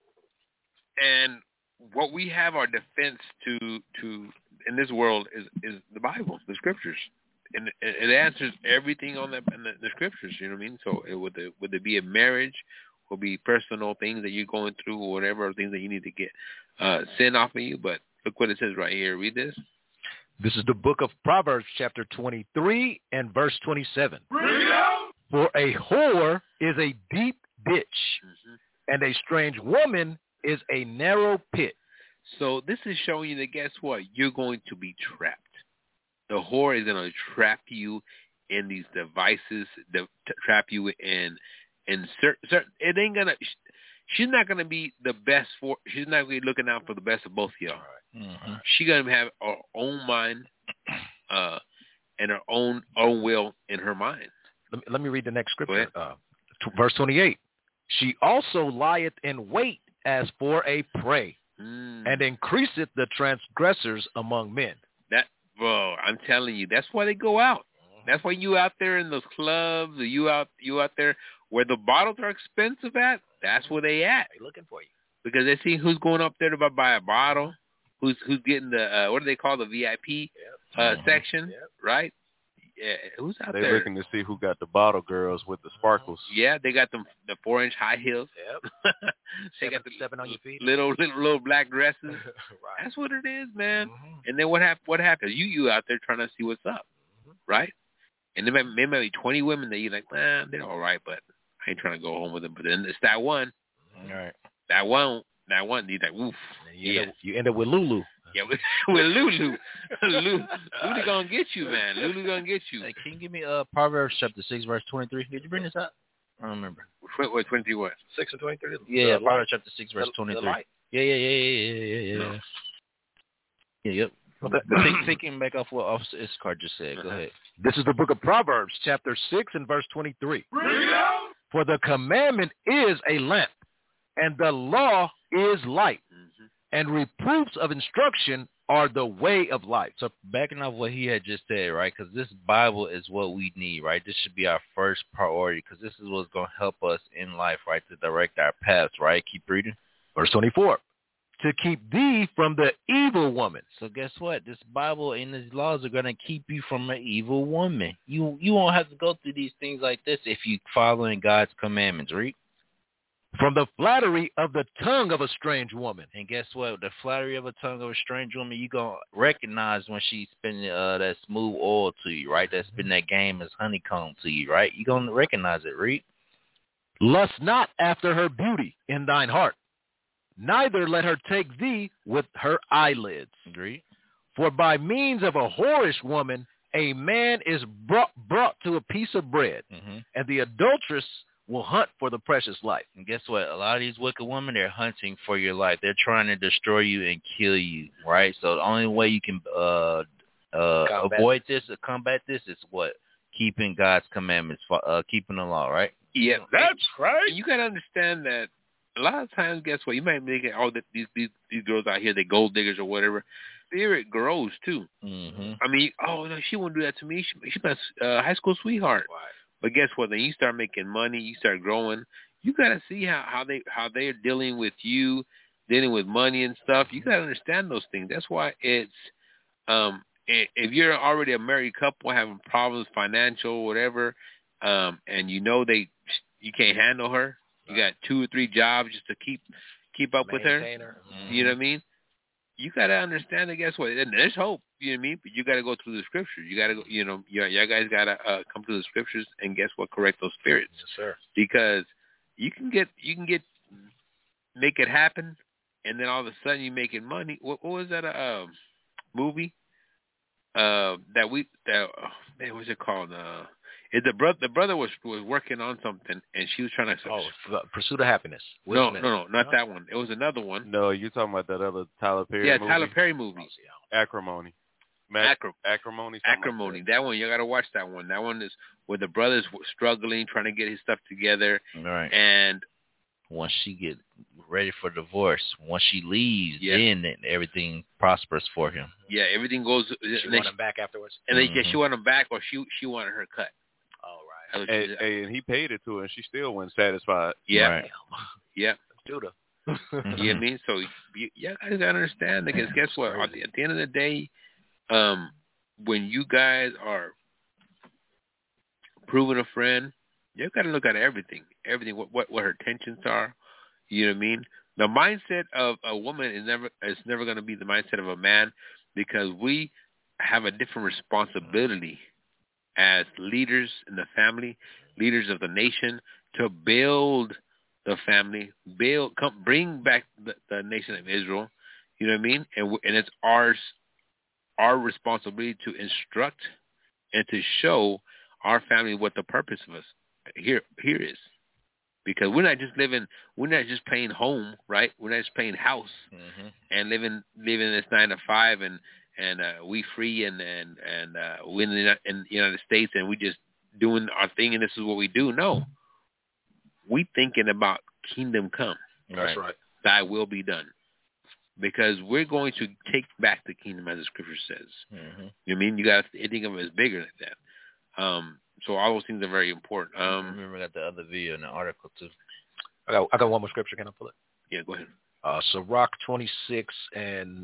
and what we have our defense to to in this world is is the Bible, the Scriptures, and it, it answers everything on the, in the the Scriptures. You know what I mean? So it, would it would it be a marriage, will be personal things that you're going through, or whatever, or things that you need to get uh, sin off of you. But look what it says right here. Read this. This is the book of Proverbs, chapter twenty-three and verse twenty-seven. For a whore is a deep ditch, Mm-hmm. and a strange woman is a narrow pit. So this is showing you that, guess what? You're going to be trapped. The whore is going to trap you in these devices, the, to trap you in, in certain, certain, it ain't going to, she's not going to be the best for, she's not going to be looking out for the best of both of y'all. Mm-hmm. She's going to have her own mind uh, and her own, own will in her mind. Let me, let me read the next Go scripture. ahead. Uh, t- verse twenty-eight. She also lieth in wait as for a prey, Mm. and increaseth the transgressors among men. That, bro, I'm telling you, that's why they go out. That's why you out there in those clubs, or you out you out there where the bottles are expensive at. That's where they at, They looking for you. because they see who's going up there to buy a bottle, who's who's getting the uh, what do they call the V I P uh, Mm-hmm. section, Yep. right? Yeah, who's out They're there? looking to see who got the bottle girls with the sparkles. Yeah, they got them the four inch high heels. Yep. they seven, got the seven on your feet. little little little black dresses. Right. That's what it is, man. Mm-hmm. And then what hap- What happens? You you out there trying to see what's up, Mm-hmm. right? And there may, there may be twenty women that you're like, man, they're all right, but I ain't trying to go home with them. But then it's that one, All right. that one, that one. You're like, oof, You yeah. end, up, you end up with Lulu. Yeah, with, with Lulu. Lulu. Lulu gonna get you, man. Lulu gonna get you. Hey, can you give me uh Proverbs chapter six verse twenty three? Did you bring this up? I don't remember. What twenty what? Six and twenty-three. Yeah, yeah The Proverbs light. chapter six verse The- twenty the three. light. Yeah, yeah, yeah, yeah, yeah, yeah, yeah. Yeah, yep. Okay. But take, taking back off what Officer Iskar just said. Go Uh-huh. ahead. This is the book of Proverbs, chapter six and verse twenty-three. For the commandment is a lamp, and the law is light, Mm-hmm. and reproofs of instruction are the way of life. So backing off what he had just said, right? Because this Bible is what we need, right? This should be our first priority because this is what's going to help us in life, right? To direct our paths, right? Keep reading. Verse twenty-four. To keep thee from the evil woman. So guess what? This Bible and these laws are going to keep you from an evil woman. You you won't have to go through these things like this if you following God's commandments, read. From the flattery of the tongue of a strange woman. And guess what? The flattery of a tongue of a strange woman, you going to recognize when she's spinning uh, that smooth oil to you, right? That spin that game as honeycomb to you, right? You're going to recognize it, read. Lust not after her beauty in thine heart, neither let her take thee with her eyelids. Agreed. For by means of a whorish woman, a man is brought, brought to a piece of bread, Mm-hmm. and the adulteress will hunt for the precious life. And guess what? A lot of these wicked women, they're hunting for your life. They're trying to destroy you and kill you, right? So the only way you can uh, uh, Combat. avoid this or combat this is what? Keeping God's commandments, uh, keeping the law, right? Yeah, That's right. you gotta understand that a lot of times, guess what? You might make it all that these these these girls out here, they gold diggers or whatever. Spirit grows too. Mm-hmm. I mean, oh no, she won't do that to me. She she's my uh, high school sweetheart. But guess what? Then you start making money, you start growing. You gotta see how how they how they're dealing with you, dealing with money and stuff. You gotta understand those things. That's why it's um i- if you're already a married couple having problems, financial, whatever, um, and you know they you can't handle her. You got two or three jobs just to keep keep up with her. Maintain her. You know what I mean? You gotta understand that. Guess what? And there's hope. You know what I mean? But you gotta go through the scriptures. You gotta go. You know, you y'all guys gotta uh, come to the scriptures and guess what? Correct those spirits. Yes, sir. Because you can get you can get make it happen, and then all of a sudden you making money. What, what was that? A um, movie? Uh, that we that oh, man, what's it called? Uh, it, the brother the brother was was working on something, and she was trying to. Oh, f- Pursuit of Happiness. Will no, Smith. no, no, not that one. It was another one. No, you're talking about that other Tyler Perry Yeah, movie? Tyler Perry movie. Acrimony. Ma- Acrim- Acrimony. something Acrimony. like That one, you got to watch that one. That one is where the brother's struggling, trying to get his stuff together, All right. and Once she get ready for divorce, once she leaves, Yeah. then everything prospers for him. yeah, everything goes. She and then want him back afterwards. and then yeah, Mhm. she wanted him back, or she she wanted her cut. All right. That's what that. she And, did. and he paid it to her, and she still wasn't satisfied. yeah, Right. yeah. Judah. You know what I mean? So you, you guys gotta understand because guess what? At the, at the end of the day, um, when you guys are proving a friend, you gotta look at everything, everything. What what what her intentions are. You know what I mean? The mindset of a woman is never is never gonna be the mindset of a man because we have a different responsibility as leaders in the family, leaders of the nation, to build the family, build, come, bring back the, the nation of Israel. You know what I mean? And w- and it's ours, our responsibility to instruct and to show our family what the purpose of us here here is. Because we're not just living, we're not just paying home, right? We're not just paying house Mm-hmm. and living living this nine to five and and uh, we free and and and uh, we in the, Uni- in the United States and we just doing our thing and this is what we do. No, we thinking about kingdom come. That's right. Thy will be done, because we're going to take back the kingdom as the scripture says. Mm-hmm. You know what I mean? You got to think of it as bigger than that. Um, so all those things are very important. I Um, remember I got the other video in the article too. I got, I got one more scripture. Can I pull it? yeah, go ahead. Uh, Sirach twenty-six and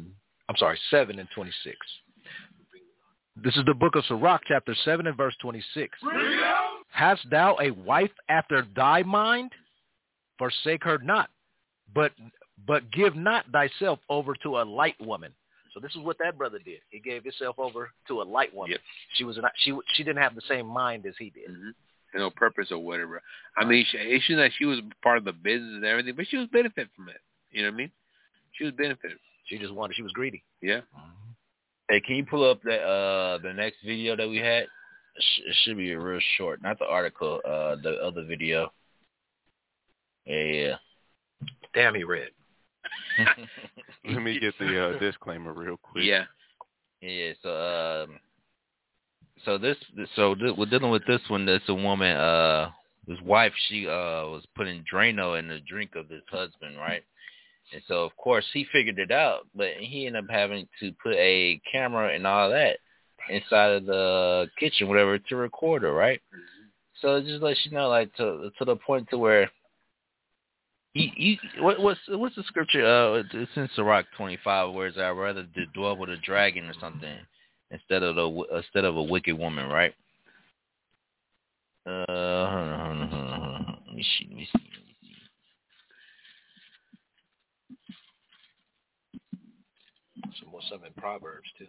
I'm sorry, seven and twenty-six. This is the book of Sirach, chapter seven and verse twenty-six. Hast thou a wife after thy mind? Forsake her not, but but give not thyself over to a light woman. So this is what that brother did. He gave himself over to a light woman. Yep. She was not. She she didn't have the same mind as he did. Mm-hmm. No purpose or whatever. I mean, she, it's just that she was part of the business and everything, but she was benefit from it. You know what I mean? She was benefit. She just wanted. She was greedy. Yeah. Mm-hmm. Hey, can you pull up that uh the next video that we had? It, sh- it should be real short, not the article. Uh, the other video. Yeah. yeah. Damn, he read. Let me get the uh, disclaimer real quick. Yeah. Yeah. So um. So this, so th- we're dealing with this one. That's a woman. Uh, his wife. She uh was putting Drano in the drink of his husband, right? And so of course he figured it out, but he ended up having to put a camera and all that inside of the kitchen, whatever, to record her, right? So it just lets you know, like to to the point to where. You, you, what, what's what's the scripture? Uh, it's in Sirach twenty-five, where it's I'd rather to dwell with a dragon or something instead of the instead of a wicked woman, right? Uh, hold on, hold on, hold on, hold on. Let me see, let me see, let me see. Some more stuff in Proverbs too.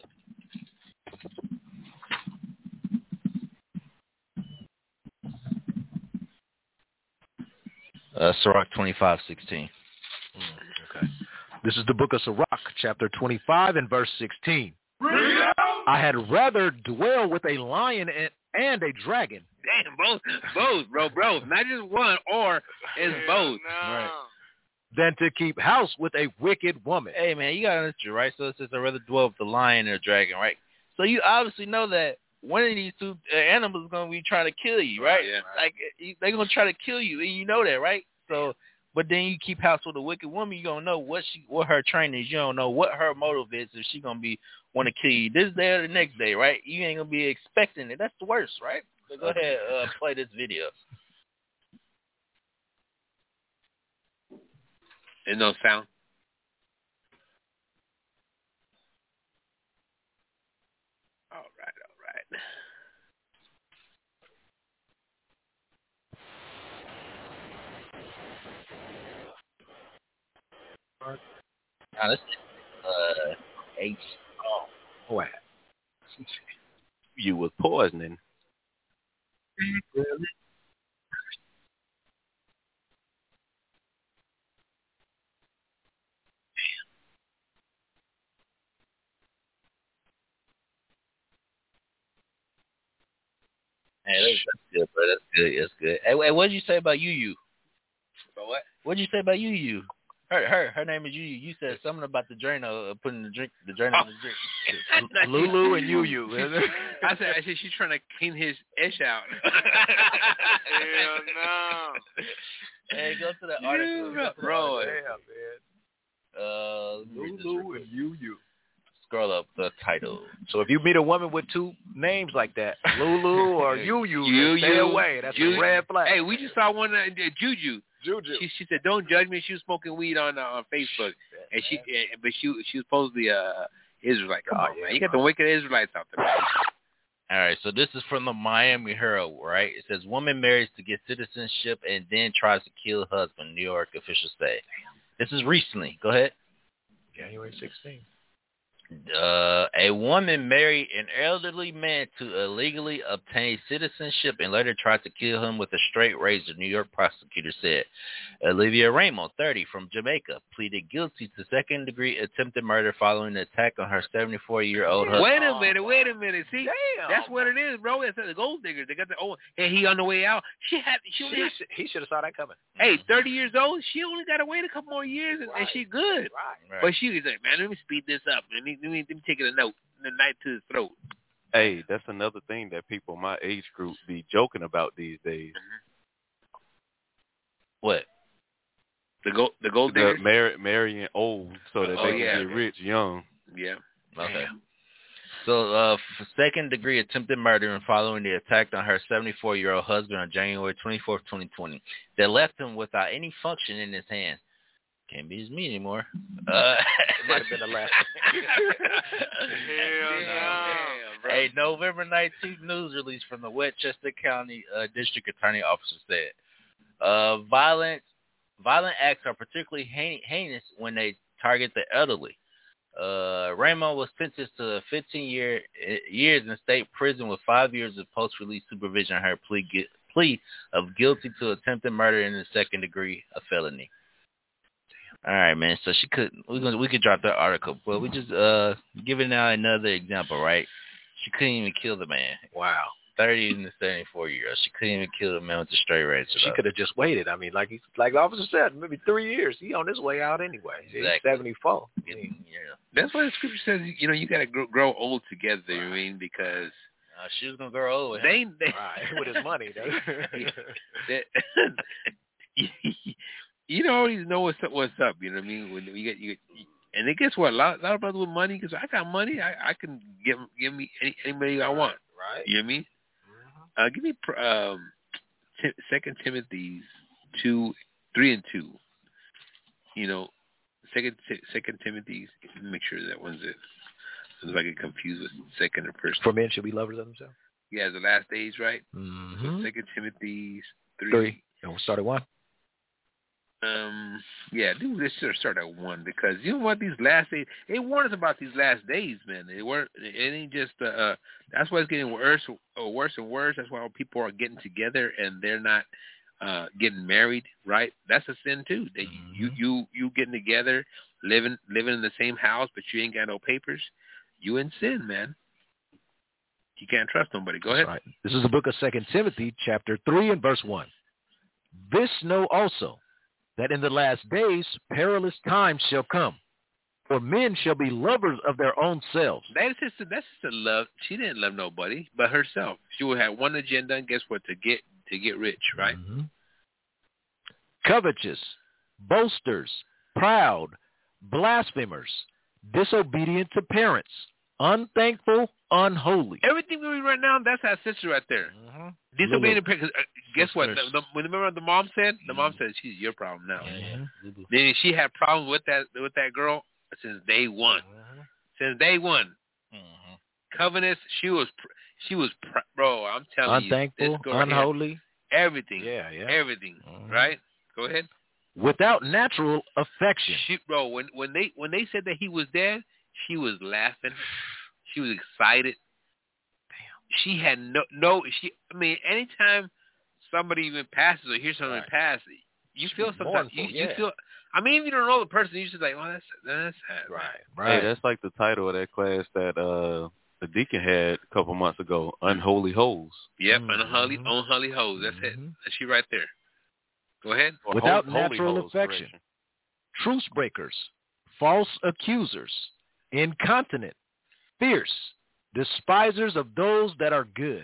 Uh, Sirach twenty-five sixteen. Mm, okay. This is the book of Sirach, chapter twenty-five and verse sixteen. I had rather dwell with a lion and, and a dragon. Damn, both, both, bro, bro. Not just one, or it's both. No. Right. Than to keep house with a wicked woman. Hey, man, you got to understand, right? So it says I'd rather dwell with the lion or a dragon, right? So you obviously know that one of these two uh, animals is going to be trying to kill you, right? Yeah. Like, they're going to try to kill you, and you know that, right? So, but then you keep house with a wicked woman, you don't know what she, what her training is. You don't know what her motive is, if she going to be want to kill you this day or the next day, right? You ain't going to be expecting it. That's the worst, right? So go ahead, uh, play this video. There's no sound. All right, all right. Now, this is uh, H. Oh, what? You was poisoning. Hey, that's, that's good, bro. That's good. That's good. Hey, hey, what did you say about Yu Yu? About what? What did you say about Yu Yu? Her, her, her name is Yu Yu. You said something about the Drano, uh, putting the drink, the Drano oh. in the drink. Lulu and Yu Yu. I said, I said she's trying to clean his ish out. Hell no. Hey, go to that article, yeah, bro. Damn, man. Uh, Lulu and Yu Yu. Scroll up the title. So if you meet a woman with two names like that, Lulu or Yu Yu, stay away. That's Juju. a red flag. Hey, we just saw one uh, Juju. Juju. She, she said, "Don't judge me." She was smoking weed on uh, on Facebook, and she, uh, but she she was supposedly uh Israelite. Come oh, on, yeah, man, you got the wicked Israelites out there. All right, so this is from the Miami Herald, right? It says, woman marries to get citizenship and then tries to kill husband, New York officials say. This is recently. Go ahead. January sixteenth. Uh, a woman married an elderly man to illegally obtain citizenship and later tried to kill him with a straight razor, New York prosecutor said. Olivia Ramos, thirty, from Jamaica, pleaded guilty to second-degree attempted murder following an attack on her seventy-four-year-old husband. Wait a minute, wait a minute. See, Damn. that's what it is, bro. It's the gold diggers. They got the oh, and he on the way out. She had, she only She, had, he should have saw that coming. hey, thirty years old. She only got to wait a couple more years, and, Right. and she good. Right. Right. But she was like, man, let me speed this up. Let me, let me, let me take it a note. The knife to his throat. Hey, that's another thing that people my age group be joking about these days. What? The gold, the gold The diggers. mar- marrying old so that Oh, they can yeah. get rich young. Yeah. Okay. So, uh, for second-degree attempted murder and following the attack on her seventy-four-year-old husband on January twenty-fourth, twenty twenty, that left him without any function in his hand. Can't be just me anymore. Uh, it might have been the last. Hell no. Hey, November nineteenth news release from the Westchester County uh, District Attorney Officer said, uh, violent, violent acts are particularly hein- heinous when they target the elderly. Uh, Raymond was sentenced to fifteen year, years in state prison with five years of post-release supervision on her plea, plea of guilty to attempted murder in the second degree of felony. All right, man. So she could we could we could drop that article, but we just uh giving out another example, right? She couldn't even kill the man. Wow. Thirty and seventy-four years. She couldn't even kill the man with the straight razor. She could have just waited. I mean, like he, like the officer said, maybe three years. He on his way out anyway. He's Exactly. seventy-four. Yeah. That's why the scripture says, you know, you got to grow, grow old together. Right. I mean, because uh, she was gonna grow old. They, they right. with his money. they, you don't always know what's up. What's up? You know what I mean? When you get you, get, and then guess what? A lot, a lot of brothers with money, because I got money, I, I can give give me any, any money I want. Right. You know what I mean? Uh, give me um, t- Second Timothy two, three and two. You know, Second Second Timothy. Let me make sure that one's it. If I get confused with second or first. For men should be lovers of themselves. Yeah, the last days, right? Mm-hmm. So Second Timothy three. Three. And we'll start at one. Um. Yeah, dude, let's just start at one because you know what? These last days, they warned us about these last days, man. They weren't. It ain't just. Uh, uh, that's why it's getting worse, uh, worse and worse. That's why people are getting together and they're not uh, getting married. Right? That's a sin too. That mm-hmm. you you you getting together, living living in the same house, but you ain't got no papers. You in sin, man. You can't trust nobody. Go ahead. Right. This is the book of Second Timothy, chapter three and verse one. This know also, that in the last days perilous times shall come, for men shall be lovers of their own selves. That's just a, that's just a love. She didn't love nobody but herself. She would have one agenda, and guess what? To get to get rich, right? Mm-hmm. Covetous, boasters, proud, blasphemers, disobedient to parents, unthankful, unholy. Everything we read right now, that's our sister right there. Mm-hmm. Disobedient to parents. Uh, guess what? The, the, remember what the mom said? The mom said, she's your problem now. Mm-hmm. Then she had problems with that with that girl since day one. Mm-hmm. Since day one. Mm-hmm. Covetous, she was, she was, bro, I'm telling unthankful, you. Unthankful, unholy. Everything. Yeah, yeah. Everything, mm-hmm. right? Go ahead. Without natural affection. She, bro, when, when they when they said that he was dead, she was laughing. She was excited. Damn. She had no, no, she, I mean, anytime somebody even passes or hears something right. pass, you She's feel sometimes, you, yeah. you feel, I mean, if you don't know the person, you're just like, oh, that's, that's sad. Right, right. Hey, that's like the title of that class that uh, the deacon had a couple months ago, Unholy Hoes. Yep, mm-hmm. unholy, unholy hoes. That's mm-hmm. it. That's she right there. Go ahead. Or Without holy, natural holy affection. Truce breakers, false accusers, incontinent, fierce, despisers of those that are good,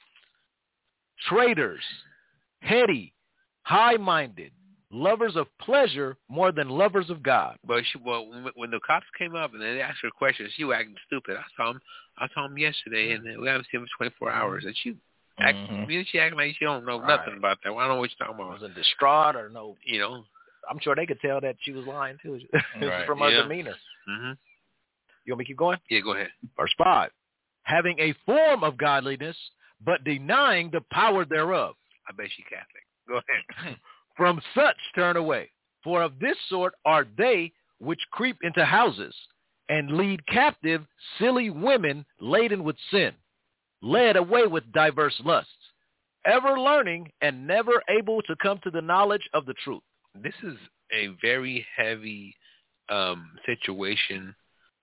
traitors, heady, high-minded, lovers of pleasure more than lovers of God. But she, well, when, when the cops came up and they asked her questions, she was acting stupid. I saw him. I saw him yesterday, and we haven't seen him for twenty-four hours, and she. Act, mm-hmm. She acting like she don't know right. nothing about that. Well, I don't know what you're talking about. Wasn't distraught or no, you know. I'm sure they could tell that she was lying too. Right. From her yeah. demeanor. Mm-hmm. You want me to keep going? Yeah, go ahead. Verse five. Having a form of godliness, but denying the power thereof. I bet she Catholic. Go ahead. From such turn away. For of this sort are they which creep into houses and lead captive silly women laden with sin, led away with diverse lusts, ever learning and never able to come to the knowledge of the truth. This is a very heavy um, situation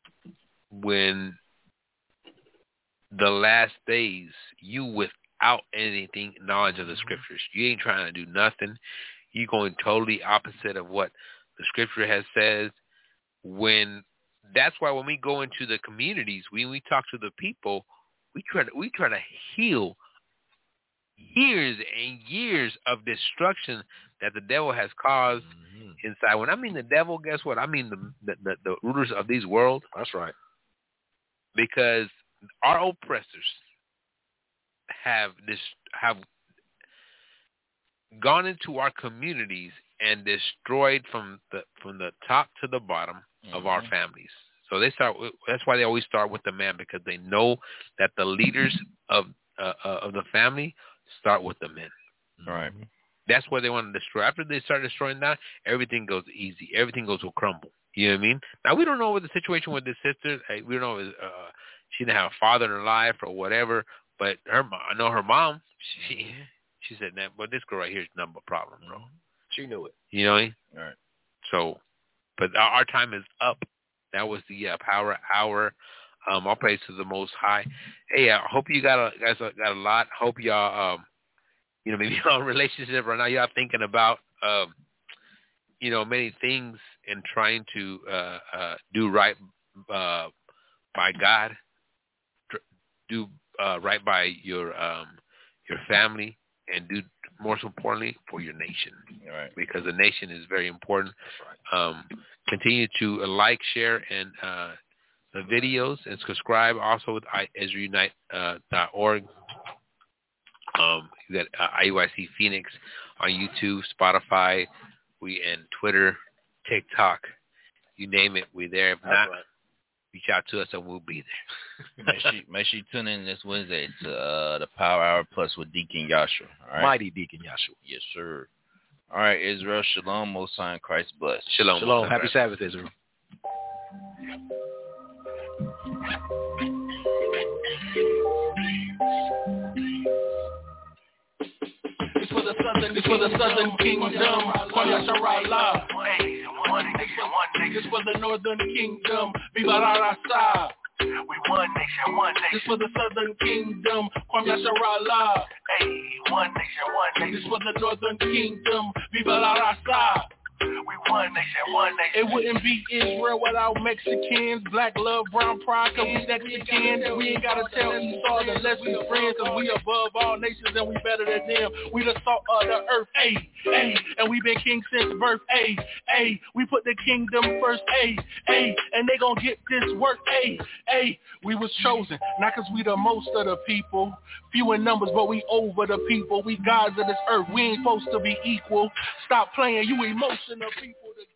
when the last days, you without anything knowledge of the scriptures. You ain't trying to do nothing. You're going totally opposite of what the scripture has said. When that's why when we go into the communities, when we talk to the people, we try to we try to heal years and years of destruction that the devil has caused mm-hmm. inside. When I mean the devil, guess what? I mean the the, the the rulers of this world. That's right. Because our oppressors have this have gone into our communities and destroyed from the from the top to the bottom mm-hmm. of our families. So they start. That's why they always start with the man, because they know that the leaders of uh, uh, of the family start with the men. All right. That's what they want to destroy. After they start destroying that, everything goes easy. Everything goes will crumble. You know what I mean? Now, we don't know what the situation with this sister. We don't know if uh, she didn't have a father in her life or whatever. But her, I know her mom. She she said that. But this girl right here is nothing but problem, bro. She knew it. You know what I mean? All right. So, but our, our time is up. That was the uh, Power Hour. Um, all praise to the Most High. Hey, I hope you got a guys got a lot. Hope y'all. Um, You know, maybe you're in a relationship right now, y'all thinking about, um, you know, many things and trying to uh, uh, do right uh, by God, do uh, right by your um, your family, and do most importantly for your nation. All right. Because the nation is very important. Um, continue to like, share, and uh, the videos, and subscribe also with Israel Unite dot org. Um, you got uh, I U I C Phoenix on YouTube, Spotify, we and Twitter, TikTok, you name it, we're there. If That's not, right. reach out to us and we'll be there. make sure make sure you tune in this Wednesday to uh, the Power Hour Plus with Deacon Yashua. All right? Mighty Deacon Yashua. Yes, sir. All right, Israel, shalom, Most High, Christ bless. Shalom, shalom. Happy Sabbath, Israel. It's for the southern, it's for the southern kingdom. Kwame Sharala. It's for the northern kingdom. Viva la raza. We one nation, one nation. It's for the southern kingdom. Kwame Sharala. Hey, one nation, one nation. It's for the northern kingdom. Viva la raza. We one nation, one nation. It wouldn't be Israel without Mexicans. Black love, brown pride, cause we Mexicans. We ain't gotta tell Esau unless we friends. Cause we above all nations and we better than them. We the salt of the earth, ayy, ayy. And we been king since birth, ayy, ayy. We put the kingdom first, ayy, ayy. And they gon' get this work, ayy, ayy. We was chosen, not cause we the most of the people. Few in numbers, but we over the people. We gods of this earth, we ain't supposed to be equal. Stop playing, you emotional people.